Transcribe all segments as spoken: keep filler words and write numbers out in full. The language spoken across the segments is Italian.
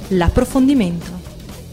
L'approfondimento.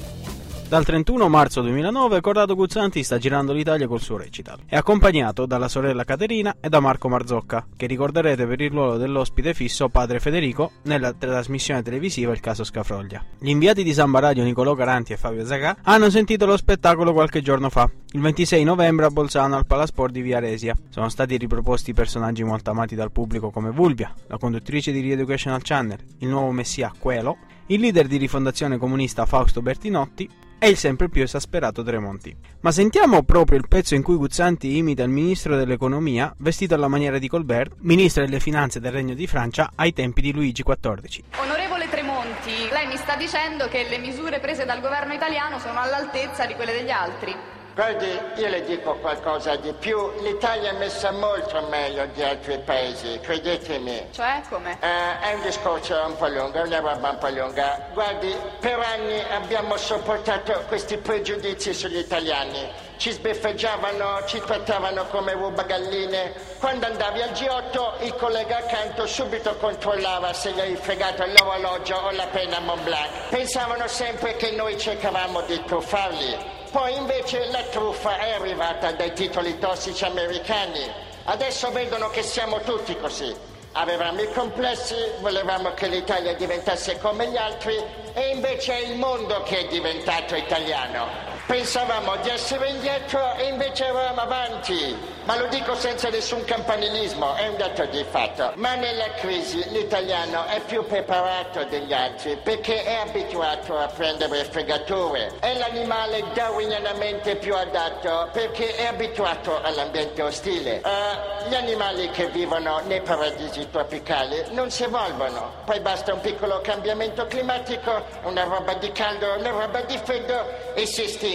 Dal trentuno marzo duemilanove Corrado Guzzanti sta girando l'Italia col suo recital. È accompagnato dalla sorella Caterina e da Marco Marzocca, che ricorderete per il ruolo dell'ospite fisso padre Federico nella trasmissione televisiva Il caso Scafroglia. Gli inviati di Samba Radio Nicolò Caranti e Fabio Zacà hanno sentito lo spettacolo qualche giorno fa, il ventisei novembre a Bolzano al Palasport di Via Resia. Sono stati riproposti personaggi molto amati dal pubblico come Vulvia, la conduttrice di Re-Educational Channel, il nuovo messia Quello, il leader di Rifondazione Comunista Fausto Bertinotti e il sempre più esasperato Tremonti. Ma sentiamo proprio il pezzo in cui Guzzanti imita il ministro dell'economia vestito alla maniera di Colbert, ministro delle finanze del Regno di Francia ai tempi di Luigi quattordici. Onorevole Tremonti, lei mi sta dicendo che le misure prese dal governo italiano sono all'altezza di quelle degli altri? Guardi, io le dico qualcosa di più. L'Italia è messa molto meglio di altri paesi, credetemi. Cioè, come? Eh, è un discorso un po' lungo, è una roba un po' lunga. Guardi, per anni abbiamo sopportato questi pregiudizi sugli italiani. Ci sbeffeggiavano, ci trattavano come rubagalline. Quando andavi al G otto, il collega accanto subito controllava se gli avevi fregato l'orologio o la penna Montblanc. Pensavano sempre che noi cercavamo di truffarli. Poi invece la truffa è arrivata dai titoli tossici americani. Adesso vedono che siamo tutti così. Avevamo i complessi, volevamo che l'Italia diventasse come gli altri e invece è il mondo che è diventato italiano. Pensavamo di essere indietro e invece eravamo avanti. Ma lo dico senza nessun campanilismo, è un dato di fatto. Ma nella crisi l'italiano è più preparato degli altri perché è abituato a prendere fregature. È l'animale darwinianamente più adatto perché è abituato all'ambiente ostile. Uh, gli animali che vivono nei paradisi tropicali non si evolvono. Poi basta un piccolo cambiamento climatico, una roba di caldo, una roba di freddo e si estinguono.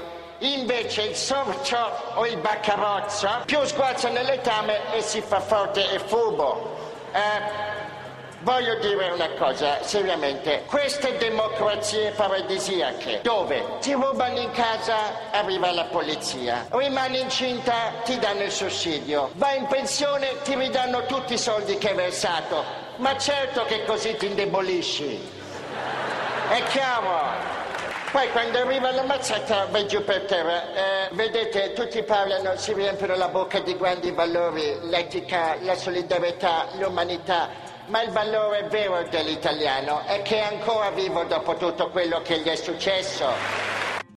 Invece il sorcio o il baccarozzo più sguazza nel letame e si fa forte e furbo. Eh, voglio dire una cosa, seriamente, queste democrazie paradisiache, dove ti rubano in casa, arriva la polizia, rimani incinta, ti danno il sussidio, vai in pensione, ti ridanno tutti i soldi che hai versato, ma certo che così ti indebolisci. È chiaro. Poi quando arriva la mazzata vai giù per terra. Eh, vedete, tutti parlano, si riempiono la bocca di grandi valori, l'etica, la solidarietà, l'umanità, ma il valore vero dell'italiano è che è ancora vivo dopo tutto quello che gli è successo.